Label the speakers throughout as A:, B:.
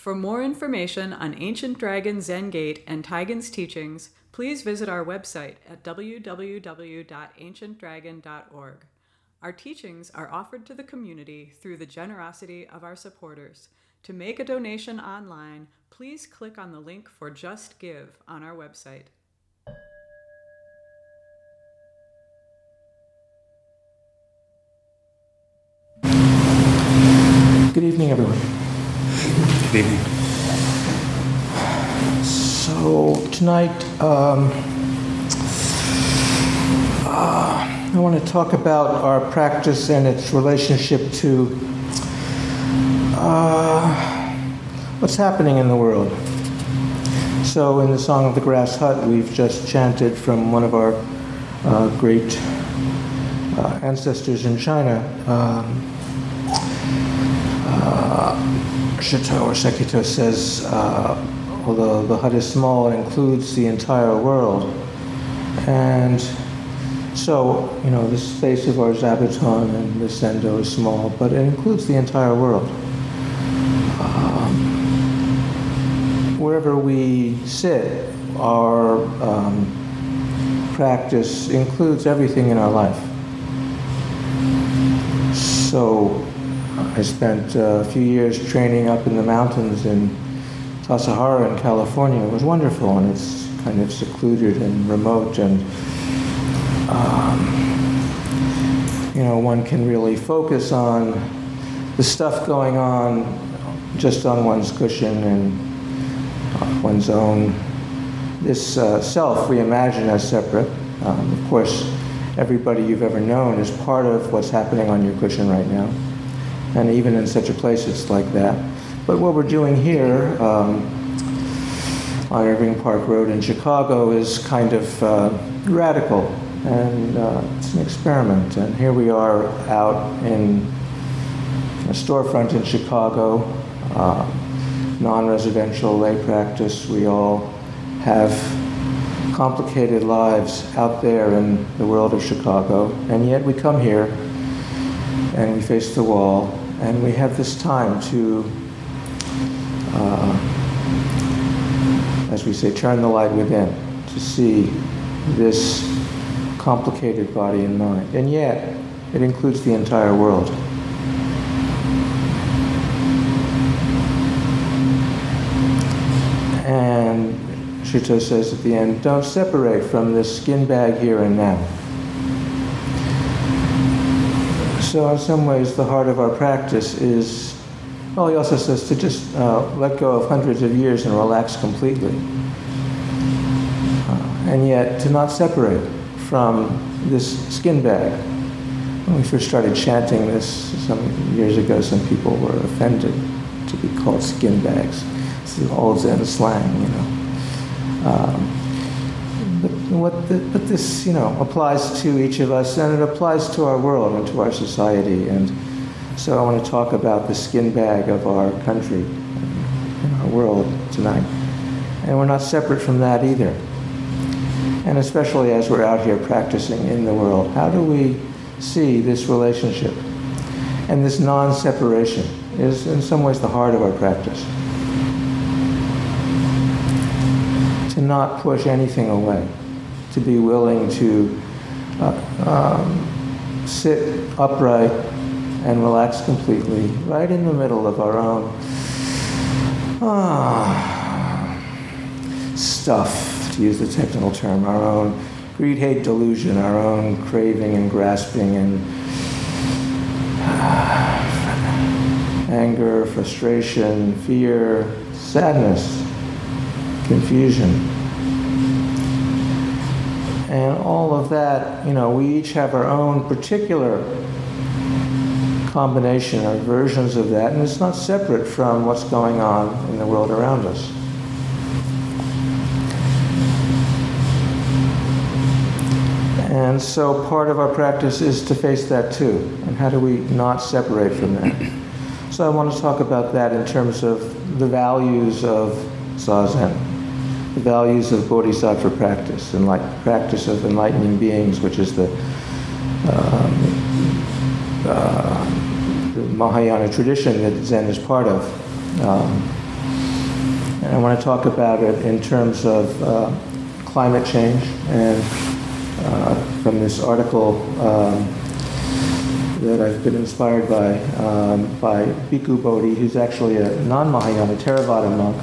A: For more information on Ancient Dragon Zen Gate and Taigen's teachings, please visit our website at www.ancientdragon.org. Our teachings are offered to the community through the generosity of our supporters. To make a donation online, please click on the link for Just Give on our website.
B: Good evening, everyone.
C: Good evening.
B: So tonight, I want to talk about our practice and its relationship to what's happening in the world. So in the Song of the Grass Hut, we've just chanted from one of our great ancestors in China, Shito or Sekito says, although the hut is small, it includes the entire world. And so, the space of our Zabuton and the Sendo is small, but it includes the entire world. Wherever we sit, our practice includes everything in our life. So, I spent a few years training up in the mountains in Tassajara in California. It was wonderful, and it's kind of secluded and remote, and one can really focus on the stuff going on just on one's cushion and one's own, this self we imagine as separate. Of course, everybody you've ever known is part of what's happening on your cushion right now. And even in such a place, it's like that. But what we're doing here on Irving Park Road in Chicago is kind of radical, and it's an experiment. And here we are out in a storefront in Chicago, non-residential lay practice. We all have complicated lives out there in the world of Chicago, and yet we come here and we face the wall. And we have this time to, as we say, turn the light within, to see this complicated body and mind. And yet, it includes the entire world. And Shito says at the end, don't separate from this skin bag here and now. So in some ways, the heart of our practice is, well, he also says to just let go of hundreds of years and relax completely. And yet, to not separate from this skin bag. When we first started chanting this some years ago, some people were offended to be called skin bags. It's the old Zen slang, But this, applies to each of us, and it applies to our world and to our society. And so I want to talk about the skin bag of our country and our world tonight. And we're not separate from that either. And especially as we're out here practicing in the world, how do we see this relationship? And this non-separation is in some ways the heart of our practice. To not push anything away. To be willing to sit upright and relax completely, right in the middle of our own stuff, to use the technical term, our own greed, hate, delusion, our own craving and grasping and anger, frustration, fear, sadness, confusion. And all of that, we each have our own particular combination or versions of that, and it's not separate from what's going on in the world around us. And so part of our practice is to face that too. And how do we not separate from that? So I want to talk about that in terms of the values of Zazen. The values of bodhisattva practice, and practice of enlightening beings, which is the Mahayana tradition that Zen is part of. And I want to talk about it in terms of climate change, and from this article that I've been inspired by Bhikkhu Bodhi, who's actually a non-Mahayana Theravada monk,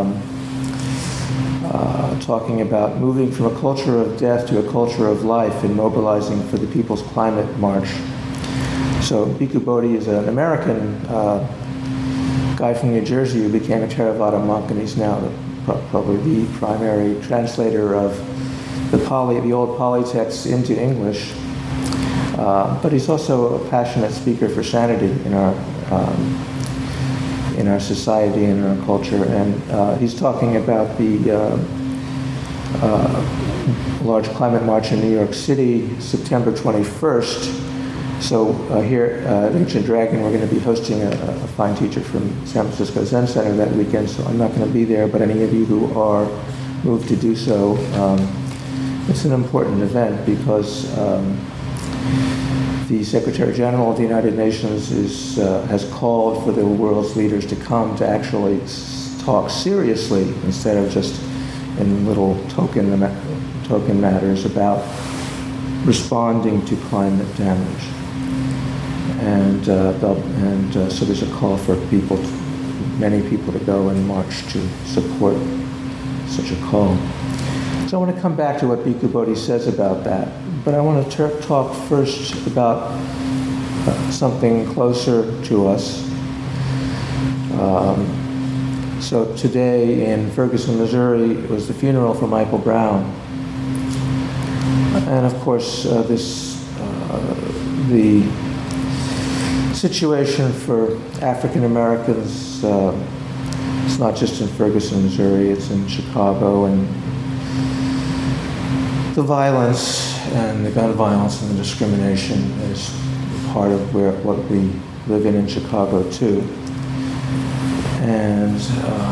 B: talking about moving from a culture of death to a culture of life and mobilizing for the People's Climate March. So Bhikkhu Bodhi is an American guy from New Jersey who became a Theravada monk, and he's now probably the primary translator of the old Pali texts into English. But he's also a passionate speaker for sanity in our society and in our culture. And he's talking about the large climate march in New York City, September 21st. So here at Ancient Dragon, we're going to be hosting a fine teacher from San Francisco Zen Center that weekend, so I'm not going to be there, but any of you who are moved to do so, it's an important event because the Secretary General of the United Nations has called for the world's leaders to come to actually talk seriously instead of just in little token matters about responding to climate damage. And so there's a call for many people to go and march to support such a call. So I want to come back to what Bhikkhu Bodhi says about that, but I want to talk first about something closer to us. So today in Ferguson, Missouri, was the funeral for Michael Brown. And of course, the situation for African Americans, it's not just in Ferguson, Missouri, it's in Chicago, and the violence and the gun violence and the discrimination is part of what we live in Chicago too. And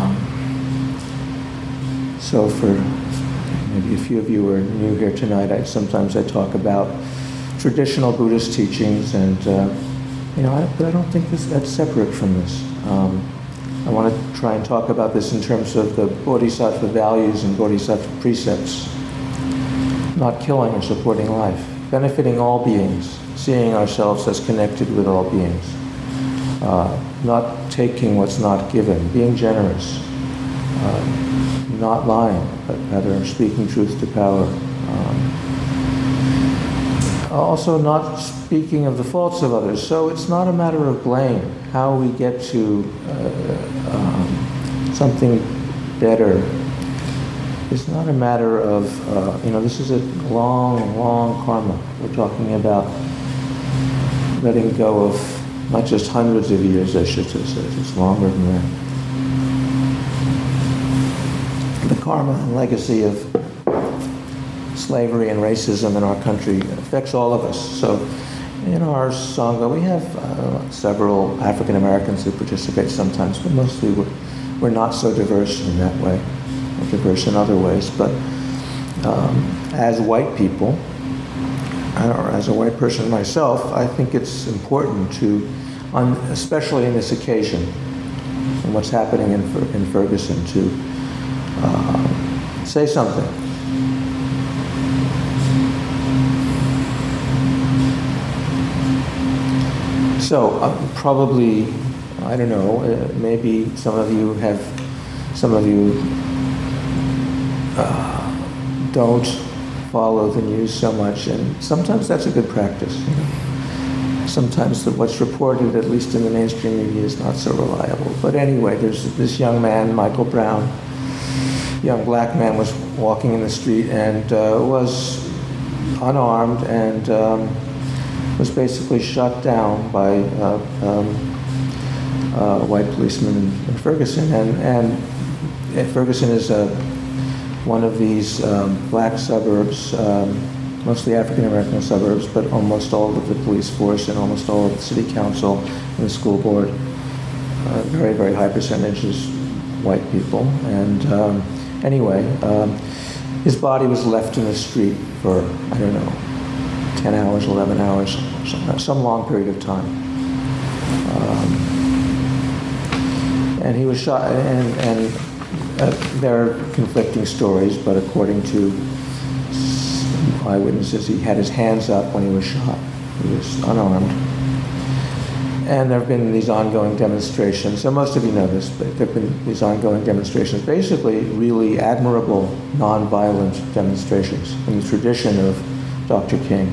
B: so for maybe a few of you who are new here tonight, sometimes I talk about traditional Buddhist teachings, and but I don't think that's separate from this. I want to try and talk about this in terms of the Bodhisattva values and Bodhisattva precepts. Not killing or supporting life, benefiting all beings, seeing ourselves as connected with all beings, not taking what's not given, being generous, not lying, but rather speaking truth to power. Also not speaking of the faults of others. So it's not a matter of blame. How we get to something better is not a matter of, this is a long, long karma. We're talking about letting go of not just hundreds of years, as Shitta says, it's longer than that. The karma and legacy of slavery and racism in our country affects all of us. So in our Sangha, we have several African Americans who participate sometimes, but mostly we're not so diverse in that way. We're diverse in other ways. But as white people, or as a white person myself, I think it's important to, especially in this occasion, and what's happening in Ferguson, to say something. So probably, I don't know, maybe some of you don't follow the news so much, and sometimes that's a good practice. Sometimes what's reported, at least in the mainstream media, is not so reliable. But anyway, there's this young man, Michael Brown, young black man, was walking in the street and was unarmed and was basically shot down by white policemen in Ferguson. And Ferguson is one of these black suburbs, mostly African-American suburbs, but almost all of the police force and almost all of the city council and the school board, very, very high percentages white people. And anyway, his body was left in the street for, 10 hours, 11 hours, some long period of time. And he was shot, and there are conflicting stories, but according to eyewitnesses, he had his hands up when he was shot. He was unarmed. And there have been these ongoing demonstrations. So most of you know this, but there have been these ongoing demonstrations, basically really admirable, nonviolent demonstrations in the tradition of Dr. King.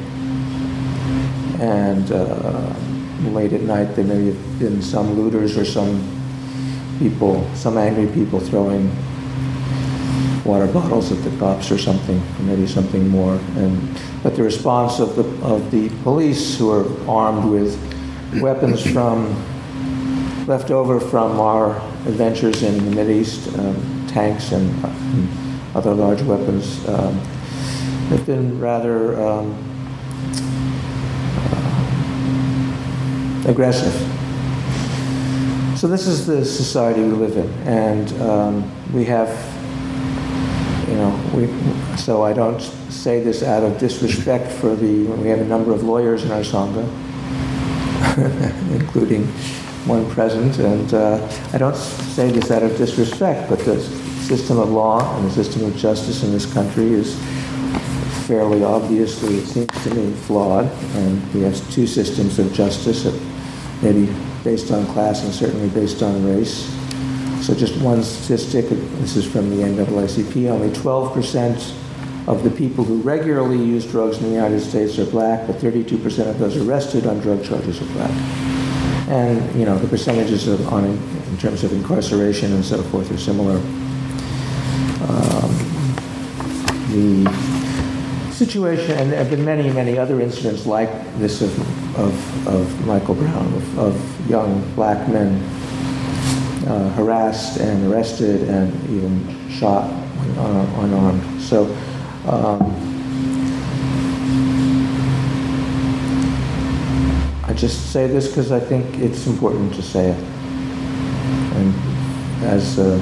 B: And late at night, there may have been some looters or some angry people throwing water bottles at the cops or something, or maybe something more. But the response of the police, who are armed with weapons left over from our adventures in the Mideast, tanks and other large weapons, have been rather aggressive. So this is the society we live in, and we have, so I don't say this out of disrespect for we have a number of lawyers in our Sangha, including one present, and I don't say this out of disrespect, but the system of law and the system of justice in this country is fairly obviously, it seems to me, flawed, and we have two systems of justice, maybe based on class and certainly based on race. So just one statistic, this is from the NAACP, only 12% of the people who regularly use drugs in the United States are black, but 32% of those arrested on drug charges are black. And, the percentages in terms of incarceration and so forth are similar. The situation, and there have been many, many other incidents like this of Michael Brown, of young black men harassed and arrested and even shot unarmed. So I just say this because I think it's important to say it. And as a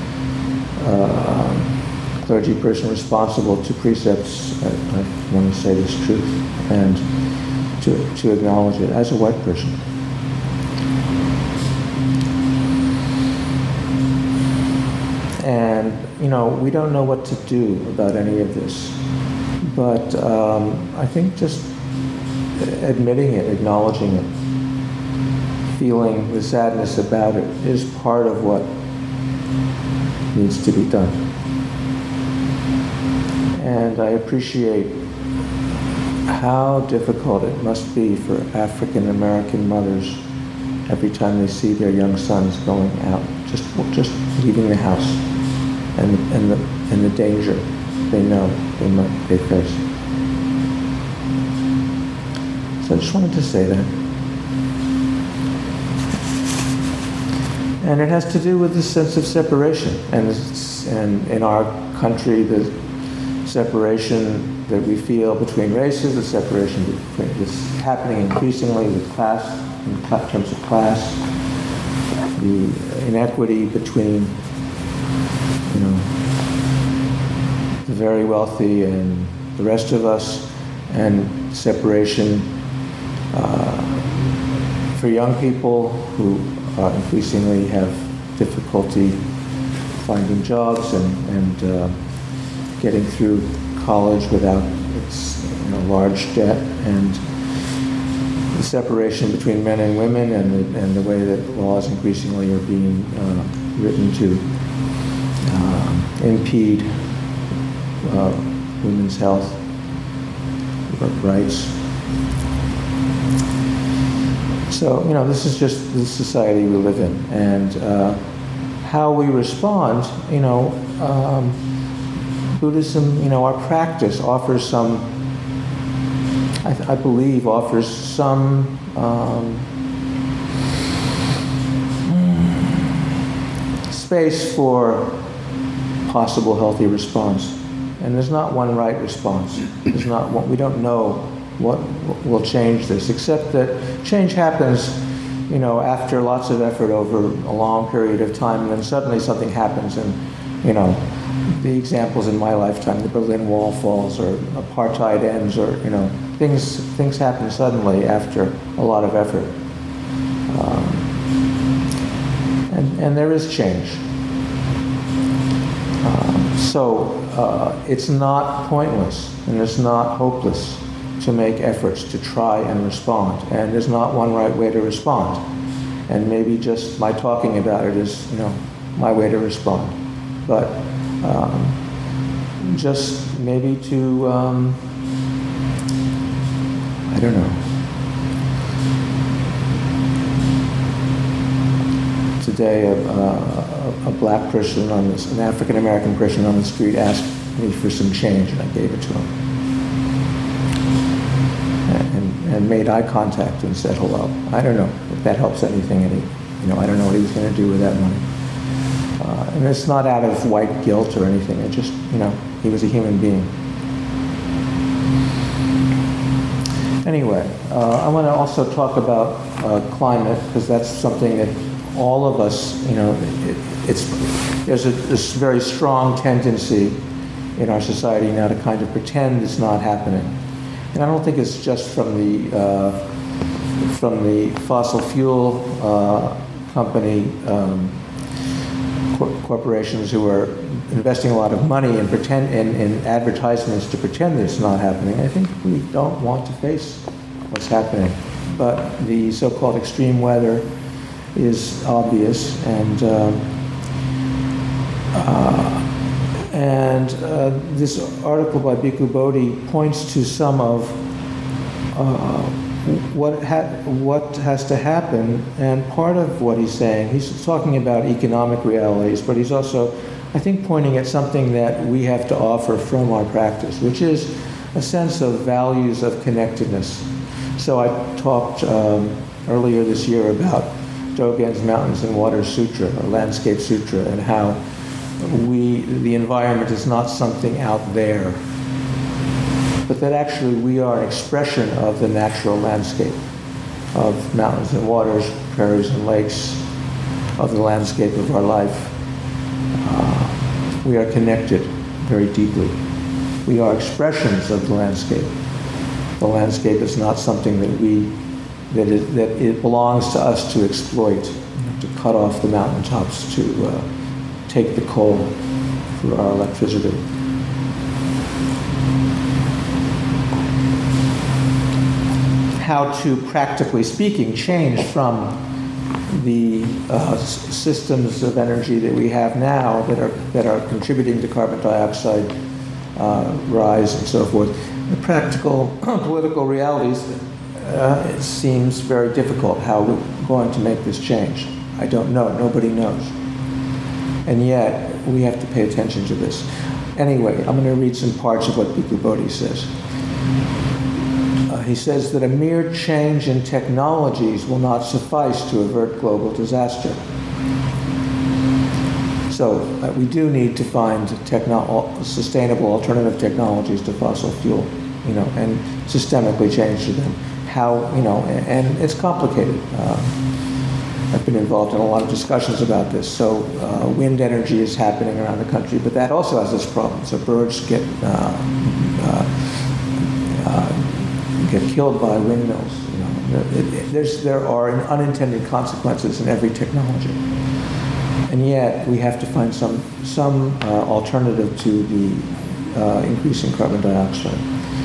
B: clergy person responsible to precepts, I want to say this truth and to acknowledge it as a white person. And, we don't know what to do about any of this. But I think just admitting it, acknowledging it, feeling the sadness about it is part of what needs to be done. And I appreciate how difficult it must be for African American mothers every time they see their young sons going out, just leaving the house, and the danger they know they face. So I just wanted to say that. And it has to do with this sense of separation, and in our country, the separation that we feel between races, the separation that's happening increasingly with class, in terms of class, the inequity between, the very wealthy and the rest of us, and separation for young people who increasingly have difficulty finding jobs and getting through college without its large debt, and the separation between men and women, and the way that laws increasingly are being written to impede women's health rights. So, this is just the society we live in, and how we respond, Buddhism, our practice offers some, I believe, offers some space for possible healthy response. And there's not one right response. There's not one, we don't know what will change this, except that change happens, after lots of effort over a long period of time, and then suddenly something happens, and, the examples in my lifetime, the Berlin Wall falls, or apartheid ends, or, things happen suddenly after a lot of effort. and there is change. So it's not pointless and it's not hopeless to make efforts to try and respond. And there's not one right way to respond. And maybe just my talking about it is, my way to respond. But just maybe to, I don't know. Today, a black person an African American person on the street asked me for some change, and I gave it to him. And made eye contact and said hello. I don't know if that helps anything. I don't know what he was going to do with that money. And it's not out of white guilt or anything. It just, he was a human being. Anyway, I want to also talk about climate, because that's something that all of us, there's this very strong tendency in our society now to kind of pretend it's not happening. And I don't think it's just from the fossil fuel company corporations who are investing a lot of money in advertisements to pretend it's not happening. I think we don't want to face what's happening. But the so-called extreme weather is obvious, and this article by Bhikkhu Bodhi points to some of what has to happen, and part of what he's saying, he's talking about economic realities, but he's also, I think, pointing at something that we have to offer from our practice, which is a sense of values of connectedness. So I talked earlier this year about Dogen's Mountains and Waters Sutra, or Landscape Sutra, and how the environment is not something out there, but that actually we are an expression of the natural landscape, of mountains and waters, prairies and lakes, of the landscape of our life. We are connected very deeply. We are expressions of the landscape. The landscape is not something that it belongs to us to exploit, to cut off the mountaintops, to take the coal for our electricity. How to, practically speaking, change from the systems of energy that we have now that are contributing to carbon dioxide rise and so forth. The practical political realities, it seems very difficult how we're going to make this change. I don't know. Nobody knows. And yet, we have to pay attention to this. Anyway, I'm going to read some parts of what Bhikkhu Bodhi says. He says that a mere change in technologies will not suffice to avert global disaster. So we do need to find sustainable alternative technologies to fossil fuel, and systemically change to them. How, and it's complicated. I've been involved in a lot of discussions about this. So wind energy is happening around the country, but that also has this problem. So birds get killed by windmills. There are unintended consequences in every technology, and yet we have to find some alternative to the increasing carbon dioxide.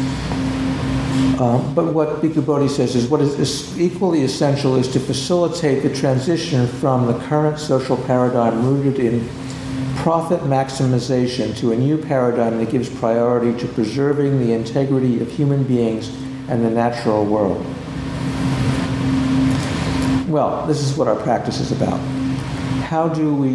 B: But what Bhikkhu Bodhi says is what is equally essential is to facilitate the transition from the current social paradigm rooted in profit maximization to a new paradigm that gives priority to preserving the integrity of human beings and the natural world. Well, this is what our practice is about. How do we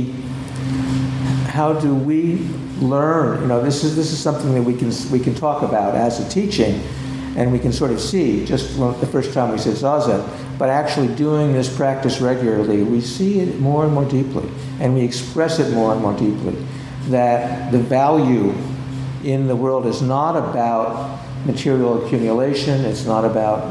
B: learn? This is something that we can talk about as a teaching, and we can sort of see just the first time we say Zazen, but actually doing this practice regularly, we see it more and more deeply, and we express it more and more deeply, that the value in the world is not about material accumulation, it's not about,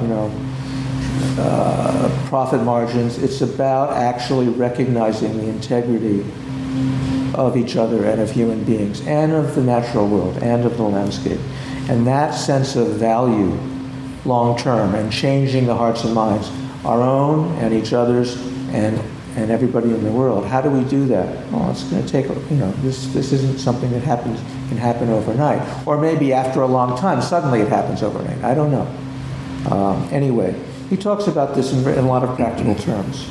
B: profit margins, it's about actually recognizing the integrity of each other and of human beings and of the natural world and of the landscape. And that sense of value long term and changing the hearts and minds, our own and each other's, and and everybody in the world. How do we do that? Well, it's going to take, this isn't something that can happen overnight. Or maybe after a long time, suddenly it happens overnight. I don't know. Anyway, he talks about this in a lot of practical terms.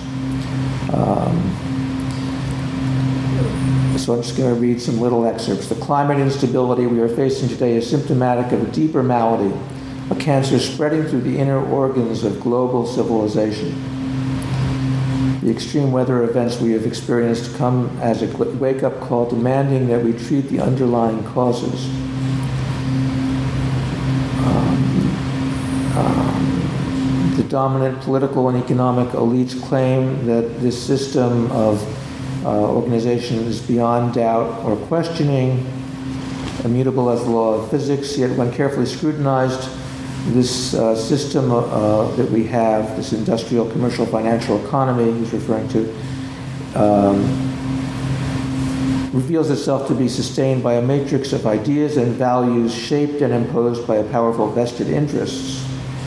B: So I'm just going to read some little excerpts. The climate instability we are facing today is symptomatic of a deeper malady, a cancer spreading through the inner organs of global civilization. The extreme weather events we have experienced come as a wake-up call demanding that we treat the underlying causes. The dominant political and economic elites claim that this system of organization is beyond doubt or questioning, immutable as the law of physics, yet when carefully scrutinized, this system that we have, this industrial, commercial, financial economy he's referring to, reveals itself to be sustained by a matrix of ideas and values shaped and imposed by a powerful vested interests.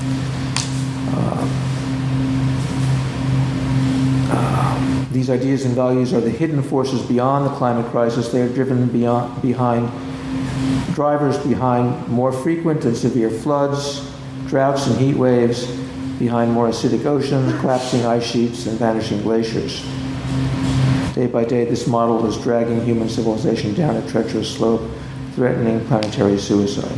B: These ideas and values are the hidden forces beyond the climate crisis. They are driven drivers behind more frequent and severe floods, droughts and heat waves, behind more acidic oceans, collapsing ice sheets, and vanishing glaciers. Day by day, this model is dragging human civilization down a treacherous slope, threatening planetary suicide.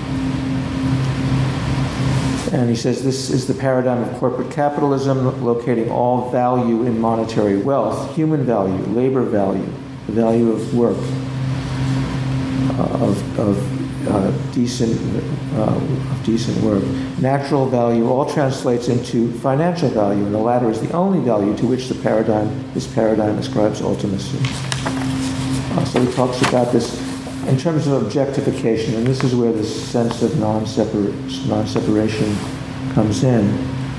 B: And he says this is the paradigm of corporate capitalism, locating all value in monetary wealth, human value, labor value, the value of work, of decent work. Natural value all translates into financial value, and the latter is the only value to which this paradigm ascribes ultimacy. So he talks about this in terms of objectification, and this is where this sense of non-separation comes in.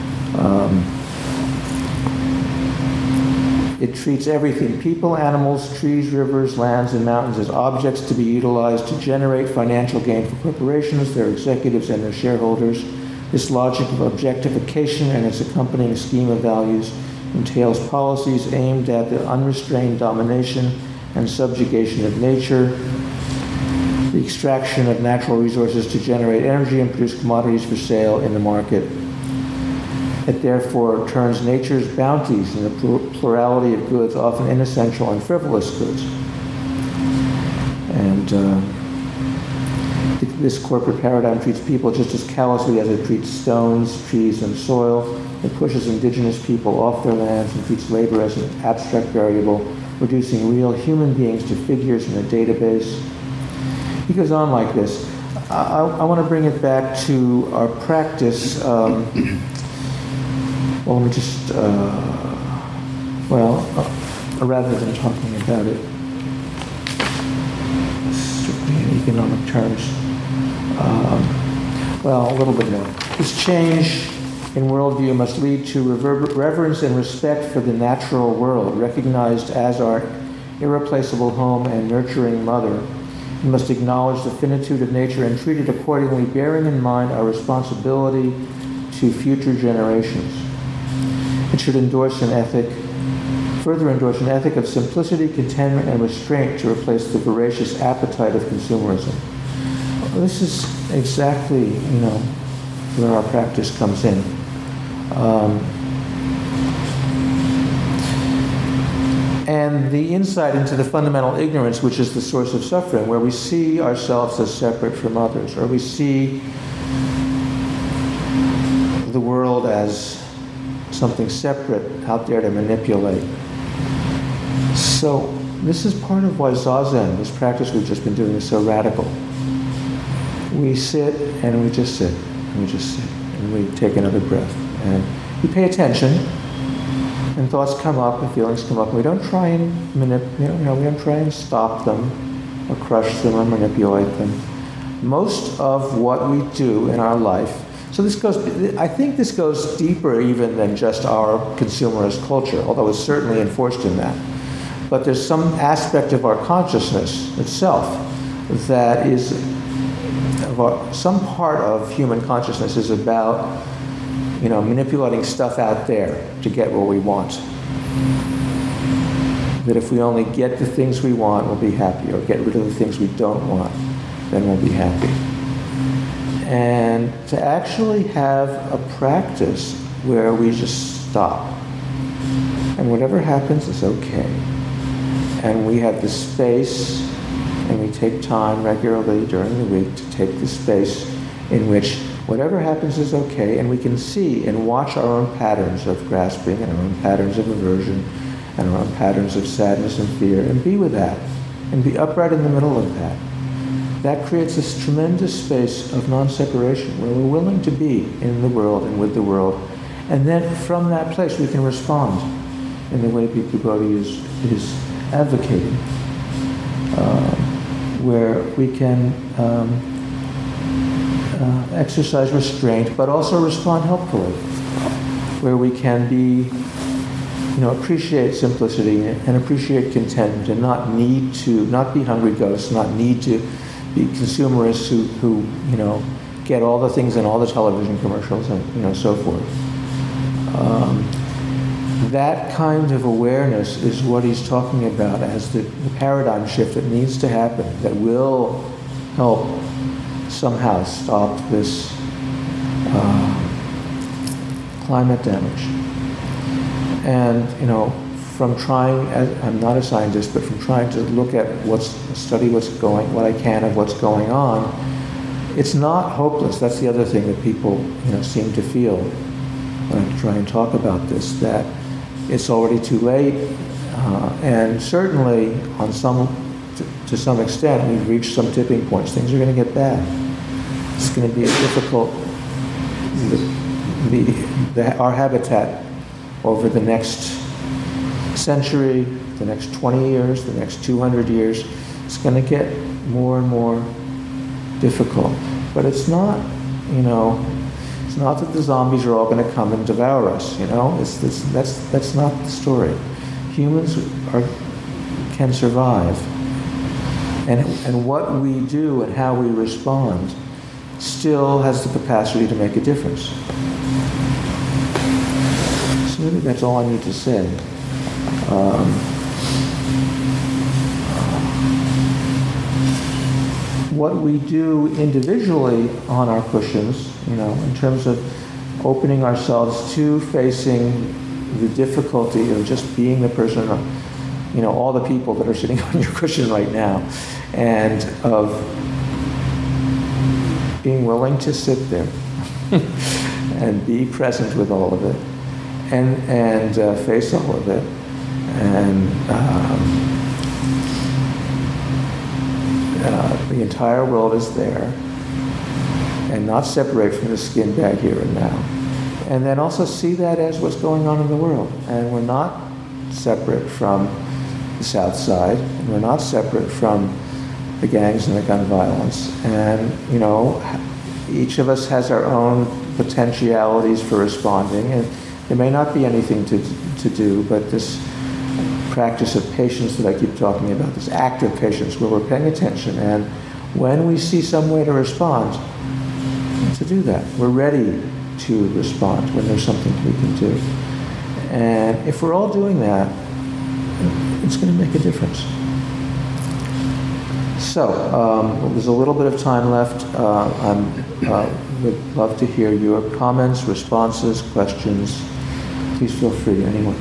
B: It treats everything, people, animals, trees, rivers, lands, and mountains, as objects to be utilized to generate financial gain for corporations, their executives, and their shareholders. This logic of objectification and its accompanying scheme of values entails policies aimed at the unrestrained domination and subjugation of nature, the extraction of natural resources to generate energy and produce commodities for sale in the market. It therefore turns nature's bounties into a plurality of goods, often inessential and frivolous goods. And this corporate paradigm treats people just as callously as it treats stones, trees, and soil. It pushes indigenous people off their lands and treats labor as an abstract variable, reducing real human beings to figures in a database. He goes on like this. I want to bring it back to our practice. Well, let me just, rather than talking about it strictly in economic terms, a little bit more. This change in worldview must lead to reverence and respect for the natural world, recognized as our irreplaceable home and nurturing mother. We must acknowledge the finitude of nature and treat it accordingly, bearing in mind our responsibility to future generations. It should further endorse an ethic of simplicity, contentment, and restraint to replace the voracious appetite of consumerism. This is exactly, where our practice comes in. And the insight into the fundamental ignorance, which is the source of suffering, where we see ourselves as separate from others, or we see the world as something separate out there to manipulate. So this is part of why Zazen, this practice we've just been doing, is so radical. We sit and we just sit and we just sit and we take another breath and we pay attention, and thoughts come up and feelings come up, and we don't try and we don't try and stop them or crush them or manipulate them. Most of what we do in our life, I think this goes deeper even than just our consumerist culture, although it's certainly enforced in that. But there's some aspect of our consciousness itself that is, some part of human consciousness is about, manipulating stuff out there to get what we want. that if we only get the things we want, we'll be happy, or get rid of the things we don't want, then we'll be happy. And to actually have a practice where we just stop. And whatever happens is okay. And we have the space, and we take time regularly during the week to take the space in which whatever happens is okay, and we can see and watch our own patterns of grasping and our own patterns of aversion and our own patterns of sadness and fear, and be with that, and be upright in the middle of that. That creates this tremendous space of non-separation where we're willing to be in the world and with the world, and then from that place we can respond in the way Bhikkhu Bodhi is advocating, where we can exercise restraint, but also respond helpfully, where we can be, appreciate simplicity and appreciate contentment, and not be hungry ghosts, not need to be consumerists who get all the things in all the television commercials and so forth. That kind of awareness is what he's talking about as the paradigm shift that needs to happen, that will help somehow stop this climate damage. And, from trying, I'm not a scientist, but from trying to look at what I can of what's going on, it's not hopeless. That's the other thing that people, seem to feel when I try and talk about this, that it's already too late, and certainly to some extent, we've reached some tipping points. Things are going to get bad. It's going to be difficult. Our habitat over the next century, the next 20 years, the next 200 years, it's going to get more and more difficult. But it's not, it's not that the zombies are all going to come and devour us, That's not the story. Humans can survive. And what we do and how we respond still has the capacity to make a difference. So maybe that's all I need to say. What we do individually on our cushions, in terms of opening ourselves to facing the difficulty of just being the person, all the people that are sitting on your cushion right now, and of being willing to sit there and be present with all of it, and face all of it, and the entire world is there, and not separate from the skin bag here and now. And then also see that as what's going on in the world. And we're not separate from the South Side, and we're not separate from the gangs and the gun violence. And, each of us has our own potentialities for responding, and there may not be anything to do, but this practice of patience that I keep talking about, this active patience where we're paying attention, and when we see some way to respond, to do that. We're ready to respond when there's something we can do. And if we're all doing that, it's going to make a difference. So, there's a little bit of time left. I would love to hear your comments, responses, questions. Please feel free, anyone.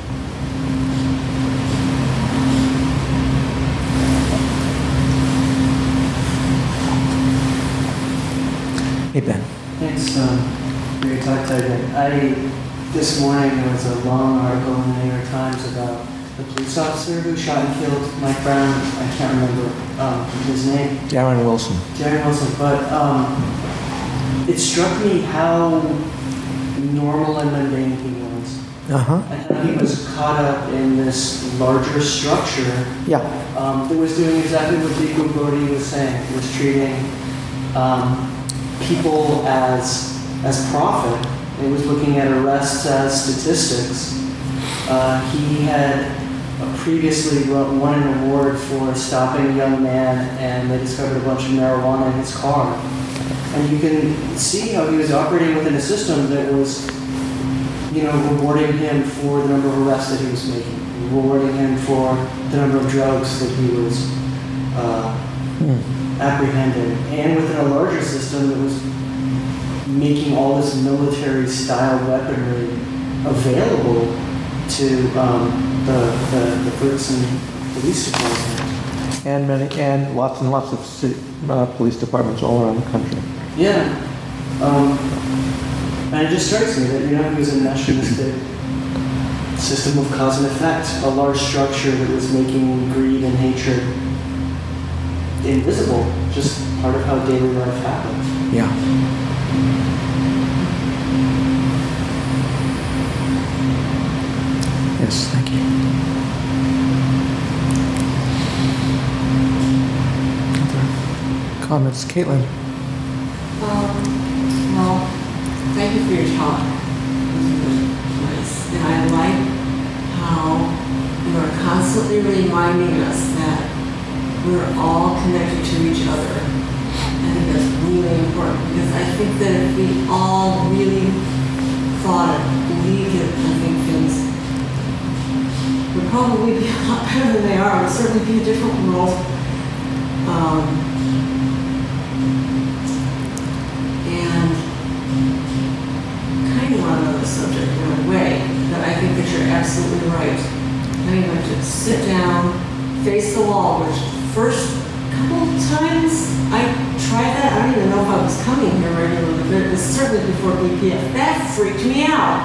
B: Hey, Ben.
D: Thanks for your talk, Tiger. This morning there was a long article in the New York Times about the police officer who shot and killed Mike Brown. I can't remember his name.
B: Darren Wilson.
D: But it struck me how normal and mundane he was.
B: Uh-huh.
D: And how he was caught up in this larger structure that was doing exactly what Bhikkhu Bodhi was saying. It was treating people as profit. It was looking at arrests as statistics. He had previously won an award for stopping a young man, and they discovered a bunch of marijuana in his car. And you can see how he was operating within a system that was, rewarding him for the number of arrests that he was making. rewarding him for the number of drugs that he was apprehended, and within a larger system that was making all this military-style weaponry available to the Ferguson Police Department.
B: And lots and lots of police departments all around the country.
D: Yeah. And it just strikes me that, he was a nationalistic system of cause and effect, a large structure that was making greed and hatred invisible, just part of how daily life happened.
B: Yeah. Yes, thank you. Other comments? Caitlin?
E: Well, thank you for your talk. It was really nice. And I like how you are constantly reminding us that we're all connected to each other. I think that's really important, because I think that if we all really thought it, believed it, I think things would probably be a lot better than they are. It would certainly be a different world. And kind of on another subject in a way, but I think that you're absolutely right. I mean, like to sit down, face the wall, which first couple times I tried that. I don't even know if I was coming here regularly, but it was certainly before BPF. That freaked me out.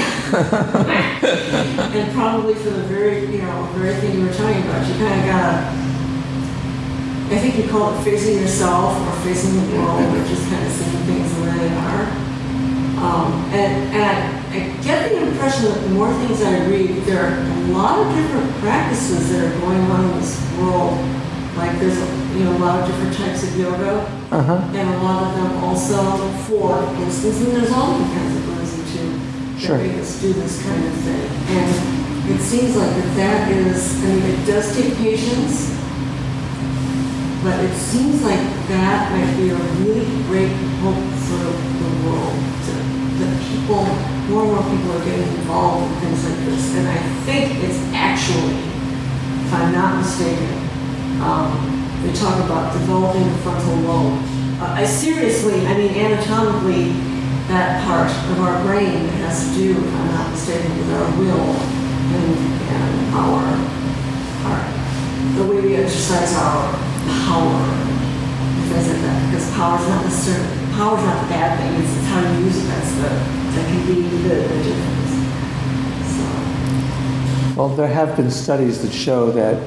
E: And probably for the very thing you were talking about, you kind of gotta, I think you call it facing yourself or facing the world, or just kind of seeing things the way they are. And I get the impression that the more things I read, there are a lot of different practices that are going on in this world. Like there's a lot of different types of yoga, and a lot of them also, for instance, and there's all different kinds of Buddhism too, that make us do this kind of thing. And it seems like that is, it does take patience, but it seems like that might be a really great hope for the world, that people, more and more people are getting involved in things like this. And I think it's actually, if I'm not mistaken, they talk about developing the frontal lobe. Anatomically, that part of our brain has to do, if I'm not mistaken, with our will and our the way we exercise our power, and things like that. Because power's not the bad thing. It's how you use it that can be the difference. So.
B: Well, there have been studies that show that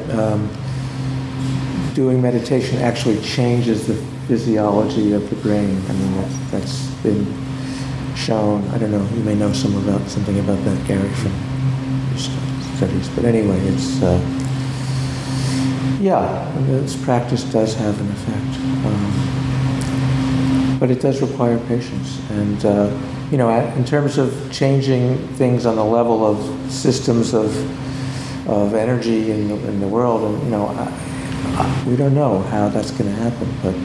B: doing meditation actually changes the physiology of the brain. That's been shown. I don't know, you may know something about that, Gary, from your studies. But anyway, it's, this practice does have an effect. But it does require patience. And, in terms of changing things on the level of systems of energy in the world, and, we don't know how that's going to happen, but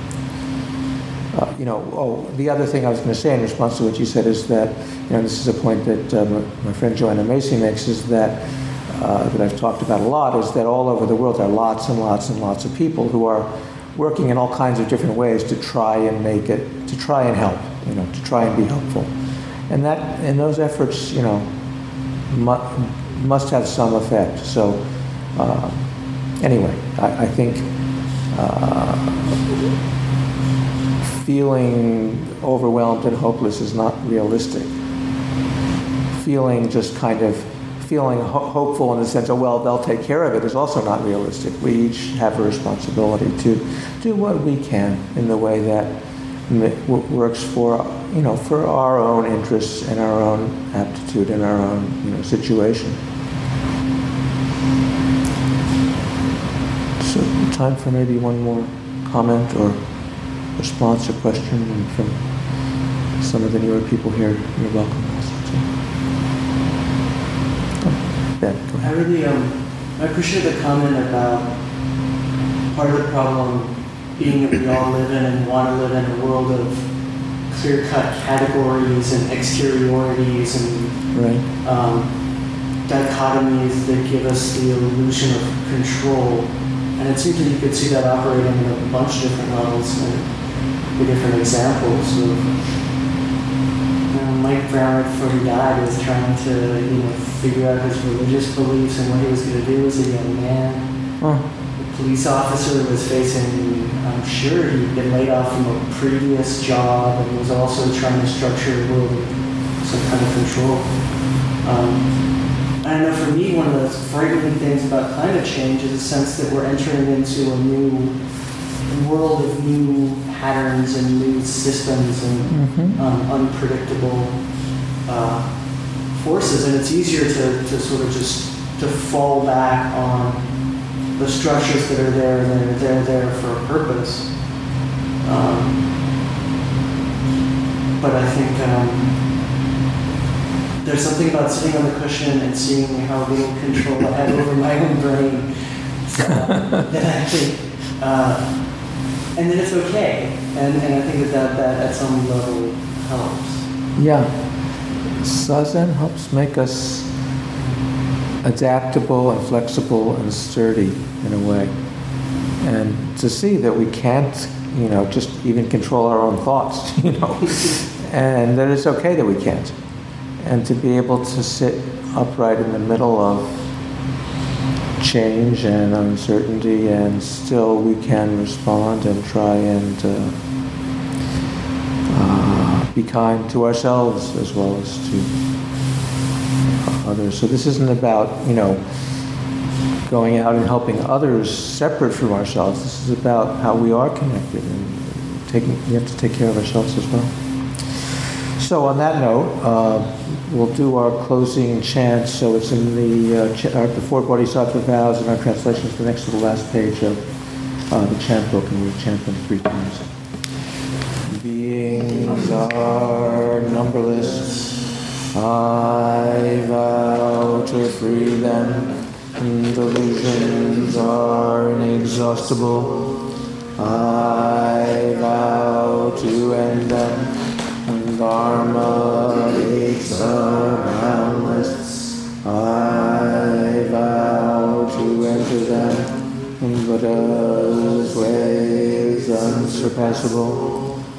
B: the other thing I was going to say in response to what you said is that, this is a point that my friend Joanna Macy makes, is that I've talked about a lot, is that all over the world there are lots and lots and lots of people who are working in all kinds of different ways to try and help, to try and be helpful, and those efforts, must have some effect. So. Anyway, I think feeling overwhelmed and hopeless is not realistic. Feeling hopeful in the sense of, well, they'll take care of it, is also not realistic. We each have a responsibility to do what we can in the way that works for our own interests and our own aptitude and our own situation. Time for maybe one more comment or response or question from some of the newer people here. You're welcome. Ben, go ahead.
D: I appreciate the comment about part of the problem being that we all live in and want to live in a world of clear-cut categories and exteriorities and
B: right.
D: dichotomies that give us the illusion of control. And it seems that you could see that operating at a bunch of different levels and the different examples of, Mike Brown, before he died, was trying to, figure out his religious beliefs and what he was going to do as a young man. The police officer was facing, I'm sure he'd been laid off from a previous job and was also trying to structure a world of some kind of control. I know for me, one of the frightening things about climate change is a sense that we're entering into a new world of new patterns and new systems and unpredictable forces, and it's easier to sort of just to fall back on the structures that are there and they're there for a purpose. But I think there's something about sitting on the cushion and seeing how little control I have over my own brain that I think, and then it's okay, and I think that at some level helps.
B: Yeah. Zazen helps make us adaptable and flexible and sturdy in a way. And to see that we can't, just even control our own thoughts, and that it's okay that we can't. And to be able to sit upright in the middle of change and uncertainty, and still we can respond and try and be kind to ourselves as well as to others. So this isn't about, going out and helping others separate from ourselves. This is about how we are connected, and we have to take care of ourselves as well. So on that note, we'll do our closing chant. So it's in the 4 Bodhisattva vows in our translations, the next to the last page of the chant book, and we'll chant them 3 times. Beings are numberless. I vow to free them. Delusions are inexhaustible. I vow to end them. Dharma gates are boundless. I vow to enter them. Buddha's way is unsurpassable.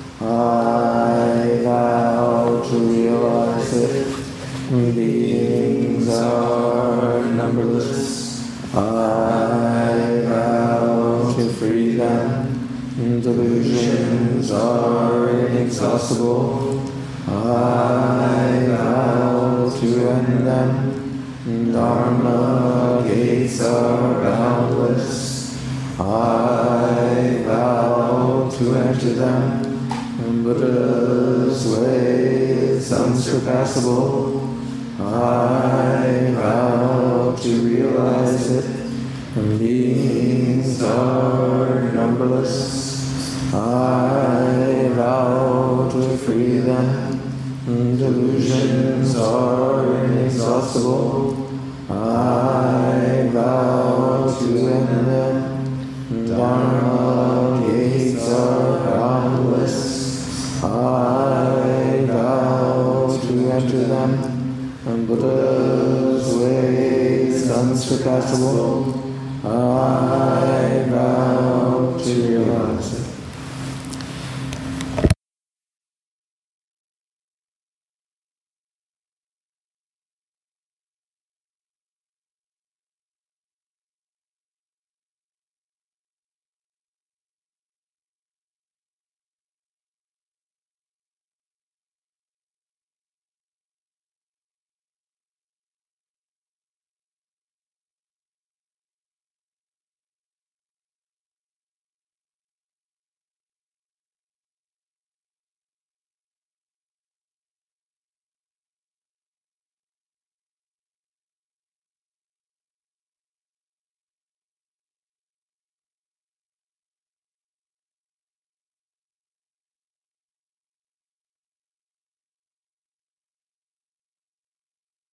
B: I vow to realize it. Beings are numberless. I vow to free them. Delusions are inexhaustible. I vow to end them. Dharma gates are boundless. I vow to enter them. Buddha's way is unsurpassable. I vow to realize it. Beings are numberless. I vow to free them. Delusions are inexhaustible. I vow to end them. Dharma gates are boundless. I vow to enter them. Buddha's way is unsurpassable. I